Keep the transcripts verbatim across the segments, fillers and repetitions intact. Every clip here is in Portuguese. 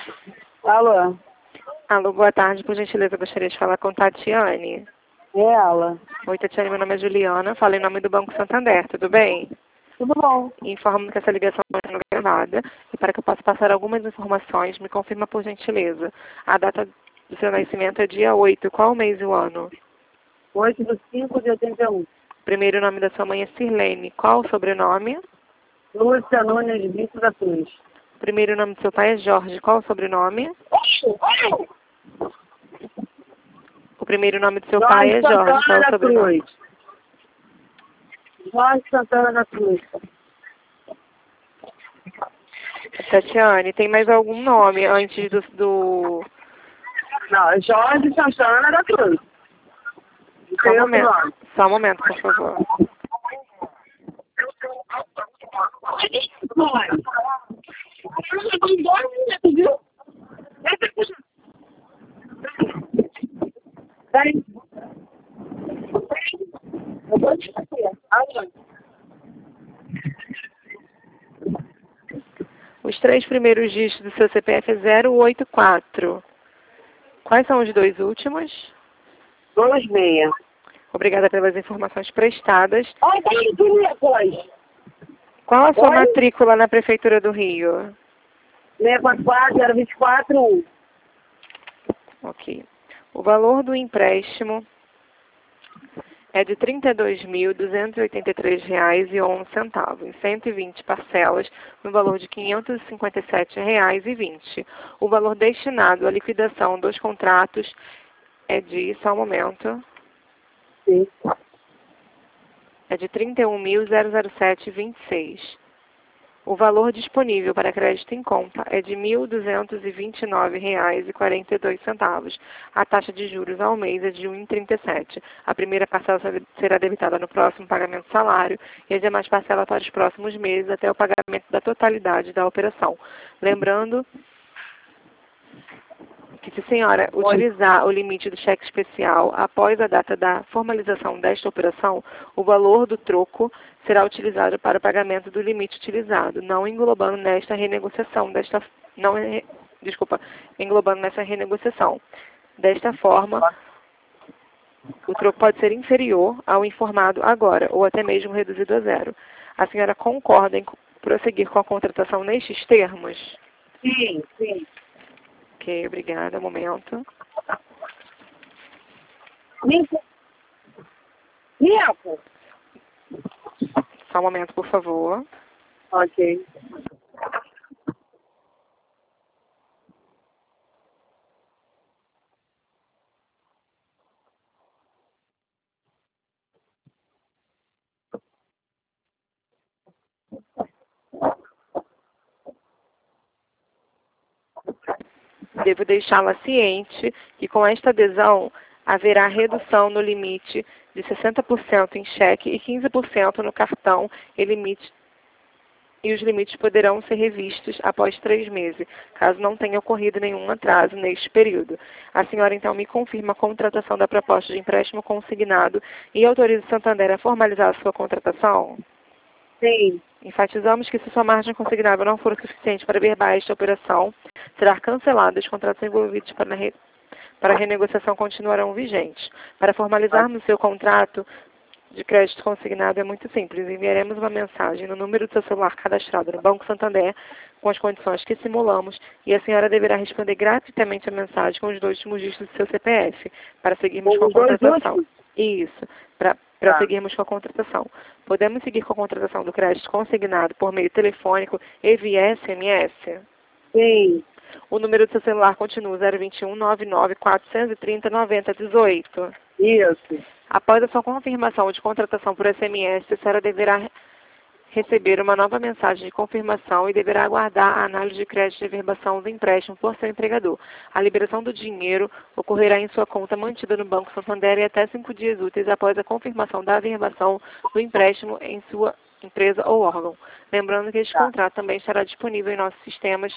Alô? Alô, boa tarde. Por gentileza, eu gostaria de falar com Tatiane. É ela. Oi, Tatiane, meu nome é Juliana. Falo em nome do Banco Santander, tudo bem? Tudo bom? Informo que essa ligação está sendo gravada e para que eu possa passar algumas informações, me confirma por gentileza. A data do seu nascimento é dia oito. Qual o mês e o ano? oito de cinco de oitenta e um. Primeiro nome da sua mãe é Sirlene. Qual o sobrenome? Lúcia Nunes Brito da Cruz. Primeiro nome do seu pai é Jorge. Qual o sobrenome? O primeiro nome do seu pai é Jorge. Qual o Santana da sobrenome? Cruz. Jorge Santana da Cruz. Tatiane, tem mais algum nome antes do... do... Não, é Jorge Santana da Cruz. Não Só um tem outro momento. nome. Só um momento, por favor. Peraí. Eu vou te fazer. Aonde? Os três primeiros dígitos do seu C P F é zero oito quatro. Quais são os dois últimos? Dois meia. Obrigada pelas informações prestadas. Olha, peraí, dois. Qual a sua Oi? matrícula na Prefeitura do Rio? seis quatro quatro, zero dois quatro, um. Ok. O valor do empréstimo é de trinta e dois mil, duzentos e oitenta e três reais e onze centavos, em cento e vinte parcelas, no valor de quinhentos e cinquenta e sete reais e vinte. O valor destinado à liquidação dos contratos é de, só um momento, Sim. é de trinta e um mil, sete reais e vinte e seis centavos. O valor disponível para crédito em conta é de mil duzentos e vinte e nove reais e quarenta e dois centavos. A taxa de juros ao mês é de um vírgula trinta e sete por cento. A primeira parcela será debitada no próximo pagamento do salário e as demais parcelas para os próximos meses até o pagamento da totalidade da operação. Lembrando que se a senhora utilizar o limite do cheque especial após a data da formalização desta operação, o valor do troco será utilizado para o pagamento do limite utilizado, não englobando nesta renegociação, desta, não, desculpa, englobando nessa renegociação. Desta forma, o troco pode ser inferior ao informado agora, ou até mesmo reduzido a zero. A senhora concorda em prosseguir com a contratação nestes termos? Sim, sim. Ok, obrigada. Um momento. Nico. Nico. Só um momento, por favor. Ok. Devo deixá-la ciente que com esta adesão haverá redução no limite de sessenta por cento em cheque e quinze por cento no cartão e, limite, e os limites poderão ser revistos após três meses, caso não tenha ocorrido nenhum atraso neste período. A senhora então me confirma a contratação da proposta de empréstimo consignado e autoriza o Santander a formalizar a sua contratação? Sim. Enfatizamos que se sua margem consignável não for suficiente para verbar esta operação, será cancelada e os contratos envolvidos para a, re... para a renegociação continuarão vigentes. Para formalizarmos o seu contrato de crédito consignado é muito simples. Enviaremos uma mensagem no número do seu celular cadastrado no Banco Santander com as condições que simulamos e a senhora deverá responder gratuitamente a mensagem com os dois últimos dígitos do seu C P F para seguirmos com a contratação. Isso, para para seguirmos com a contratação. Podemos seguir com a contratação do crédito consignado por meio telefônico e via S M S? Sim. O número do seu celular continua zero dois um, nove nove, quatro três zero, nove zero um oito. Isso. Após a sua confirmação de contratação por S M S, a senhora deverá receber uma nova mensagem de confirmação e deverá aguardar a análise de crédito e averbação do empréstimo por seu empregador. A liberação do dinheiro ocorrerá em sua conta mantida no Banco Santander e até cinco dias úteis após a confirmação da averbação do empréstimo em sua empresa ou órgão. Lembrando que este Tá. contrato também estará disponível em nossos sistemas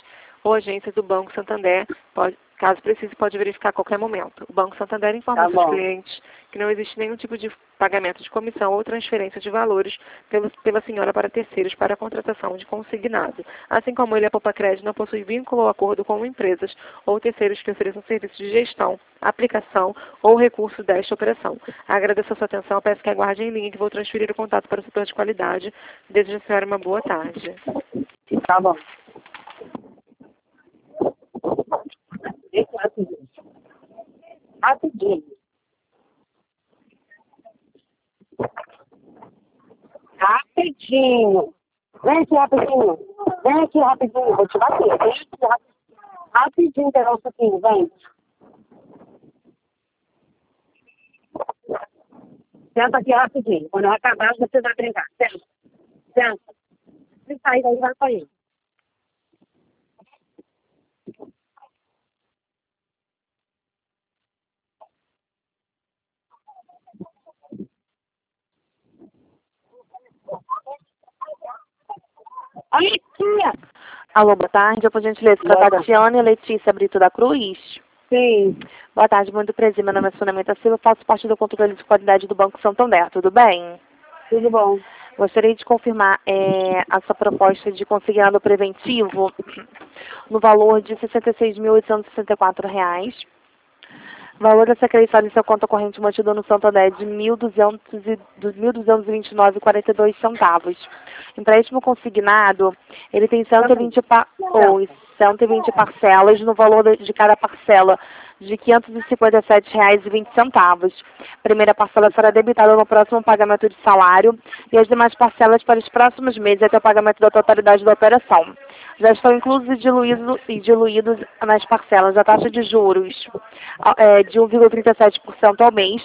ou agência do Banco Santander. Pode, caso precise, pode verificar a qualquer momento. O Banco Santander informa Tá seus bom. clientes que não existe nenhum tipo de pagamento de comissão ou transferência de valores pelo, pela senhora para terceiros para a contratação de consignado. Assim como ele, a Poupa Crédito não possui vínculo ou acordo com empresas ou terceiros que ofereçam serviços de gestão, aplicação ou recurso desta operação. Agradeço a sua atenção, peço que aguarde em linha que vou transferir o contato para o setor de qualidade. Desejo à senhora uma boa tarde. Tá bom. Deixa rapidinho. Rapidinho. Rapidinho. Vem aqui rapidinho. Vem aqui rapidinho. Vou te bater. Vem aqui rapidinho. Rapidinho pegar o suquinho. Vem. Senta aqui rapidinho. Quando eu acabar, você vai brincar. Senta. Senta. Se sair daí, vai pra ele. Olha aqui. Alô, boa tarde. Eu, por gentileza, Boa para tarde. Tatiana Letícia Brito da Cruz. Sim. Boa tarde, muito prazer. Meu nome é Sonamenta Silva, faço parte do controle de qualidade do Banco Santander. Tudo bem? Tudo bom. Gostaria de confirmar é, a sua proposta de consignado preventivo no valor de sessenta e seis mil oitocentos e sessenta e quatro reais. O valor a ser acreditado em sua conta corrente mantida no Santander é de mil duzentos e vinte e nove reais e quarenta e dois centavos. Empréstimo consignado, ele tem cento e vinte, pa ou cento e vinte parcelas no valor de cada parcela de quinhentos e cinquenta e sete reais e vinte centavos. A primeira parcela será debitada no próximo pagamento de salário e as demais parcelas para os próximos meses até o pagamento da totalidade da operação. Já estão inclusos e diluídos, e diluídos nas parcelas a taxa de juros é, de um vírgula trinta e sete por cento ao mês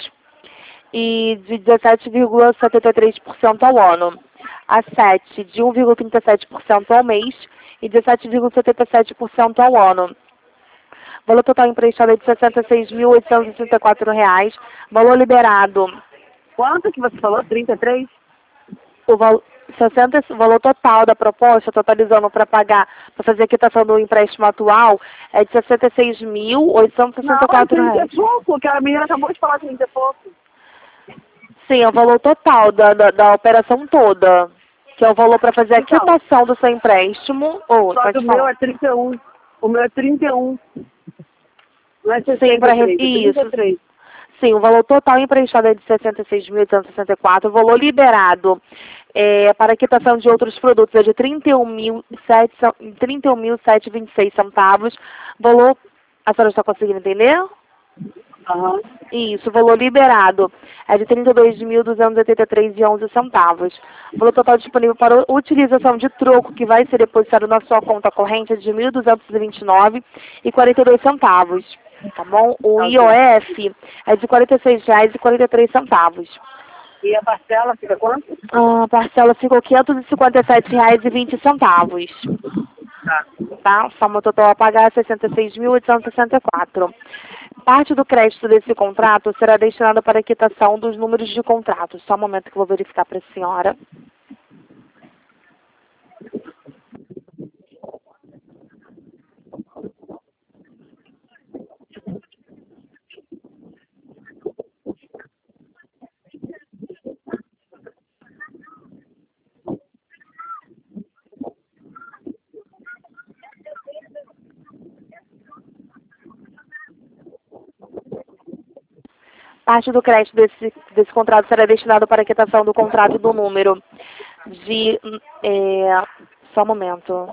e de dezessete vírgula setenta e três por cento ao ano. A sete de um vírgula trinta e sete por cento ao mês e dezessete vírgula setenta e sete por cento ao ano. Valor total emprestado é de sessenta e seis mil oitocentos e trinta e quatro reais. Valor liberado. Quanto que você falou? trinta e três? O valor, sessenta, o valor total da proposta, totalizando para pagar, para fazer a quitação do empréstimo atual, é de sessenta e seis mil oitocentos e sessenta e quatro Não, trinta reais. e pouco, que a menina acabou de falar trinta e pouco. Sim, é o valor total da, da, da operação toda, que é o valor para fazer a Então, quitação do seu empréstimo. Oh, só que pode o falar. meu é trinta e um. O meu é trinta e um. Não é Sim, sessenta para e três, é isso. trinta e três. Sim, o valor total emprestado é de sessenta e seis mil oitocentos e sessenta e quatro. O valor liberado é, para quitação de outros produtos é de trinta e um mil setecentos e vinte e seis centavos. Valor, a senhora está conseguindo entender? Aham. Isso, o valor liberado é de trinta e dois mil duzentos e oitenta e três reais e onze centavos. O valor total disponível para utilização de troco que vai ser depositado na sua conta corrente é de mil duzentos e vinte e nove reais e quarenta e dois centavos. Tá bom? O I O F é de quarenta e seis reais e quarenta e três centavos. E a parcela fica quanto? A parcela ficou quinhentos e cinquenta e sete reais e vinte centavos. Tá. Tá? O soma total a pagar é sessenta e seis mil oitocentos e sessenta e quatro. Parte do crédito desse contrato será destinada para a quitação dos números de contrato. Só um momento que eu vou verificar para a senhora. Parte do crédito desse, desse contrato será destinado para a quitação do contrato do número de... É, só um momento.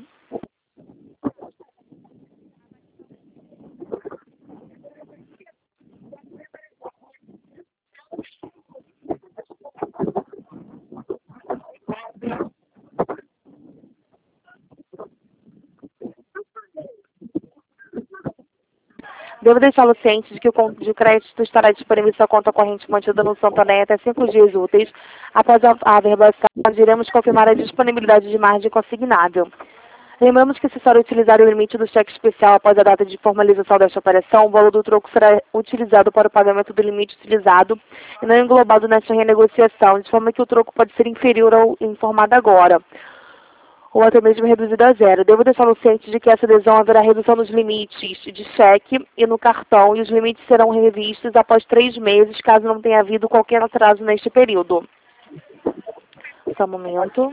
Devo deixá-lo ciente de que o conto de crédito estará disponível em sua conta corrente mantida no Santander até cinco dias úteis. Após a, a averbação, nós iremos confirmar a disponibilidade de margem consignável. Lembramos que se for utilizar o limite do cheque especial após a data de formalização desta operação, o valor do troco será utilizado para o pagamento do limite utilizado e não englobado nesta renegociação, de forma que o troco pode ser inferior ao informado agora. ou até mesmo reduzida a zero. Devo deixá-lo ciente de que essa adesão haverá redução nos limites de cheque e no cartão, e os limites serão revistos após três meses, caso não tenha havido qualquer atraso neste período. Só um momento.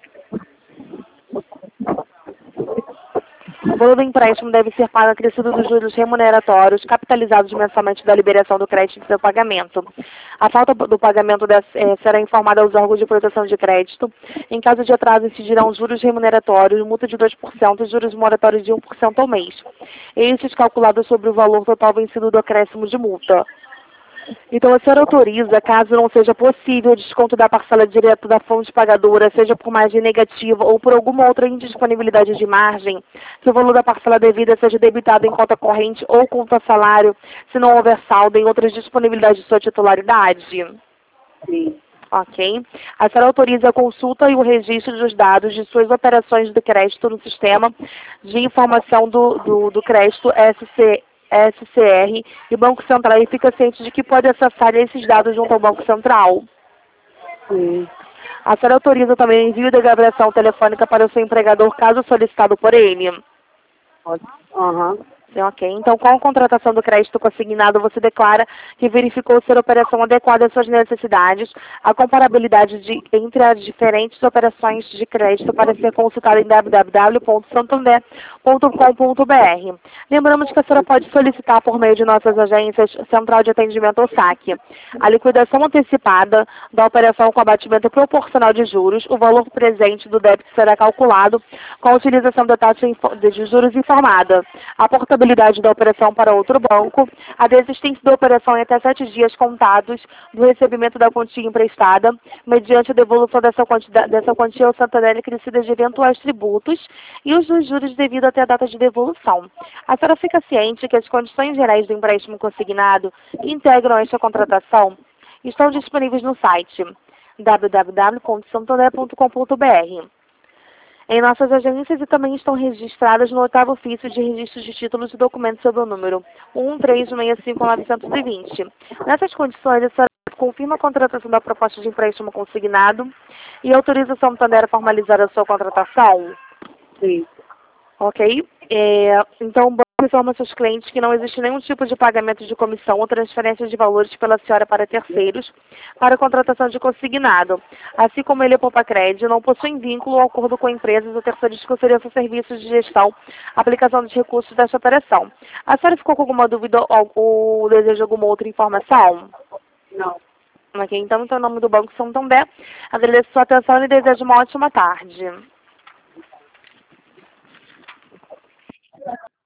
O valor do empréstimo deve ser pago acrescido dos juros remuneratórios capitalizados mensalmente da liberação do crédito e seu pagamento. A falta do pagamento dessa, eh, será informada aos órgãos de proteção de crédito. Em caso de atraso, incidirão juros remuneratórios, multa de dois por cento e juros moratórios de um por cento ao mês. Estes calculados sobre o valor total vencido do acréscimo de multa. Então, a senhora autoriza, caso não seja possível o desconto da parcela direta da fonte pagadora, seja por margem negativa ou por alguma outra indisponibilidade de margem, que o valor da parcela devida seja debitado em conta corrente ou conta salário, se não houver saldo em outras disponibilidades de sua titularidade? Sim. Ok. A senhora autoriza a consulta e o registro dos dados de suas operações de crédito no sistema de informação do, do, do crédito S C S C R e Banco Central, e fica ciente de que pode acessar esses dados junto ao Banco Central. Sim. A senhora autoriza também o envio da gravação telefônica para o seu empregador, caso solicitado por ele? Aham. Sim, ok. Então, com a contratação do crédito consignado, você declara que verificou ser a operação adequada às suas necessidades, a comparabilidade de, entre as diferentes operações de crédito para ser consultada em w w w ponto santander ponto com ponto b r. Lembramos que a senhora pode solicitar por meio de nossas agências Central de Atendimento ou S A C a liquidação antecipada da operação com abatimento proporcional de juros. O valor presente do débito será calculado com a utilização da taxa de juros informada. A portabilidade da operação para outro banco, a desistência da operação em até sete dias contados do recebimento da quantia emprestada, mediante a devolução dessa quantia, dessa quantia ao Santander acrescida de eventuais tributos e os dos juros devido até a data de devolução. A senhora fica ciente que as condições gerais do empréstimo consignado que integram esta contratação estão disponíveis no site w w w ponto santander ponto com ponto b r. Em nossas agências, e também estão registradas no oitavo ofício de registro de títulos e documentos sob o número um três seis cinco nove dois zero. Nessas condições, a senhora confirma a contratação da proposta de empréstimo consignado e autoriza o Santander a formalizar a sua contratação? Sim. Ok? É, então, o banco informa aos seus clientes que não existe nenhum tipo de pagamento de comissão ou transferência de valores pela senhora para terceiros para a contratação de consignado. Assim como ele, a Poupa Crédito, não possui vínculo ou acordo com empresas ou terceiros que ofereçam serviços de gestão, aplicação dos recursos desta operação. A senhora ficou com alguma dúvida ou, ou deseja alguma outra informação? Não. Ok, então, em nome do Banco Santander, agradeço sua atenção e desejo uma ótima tarde.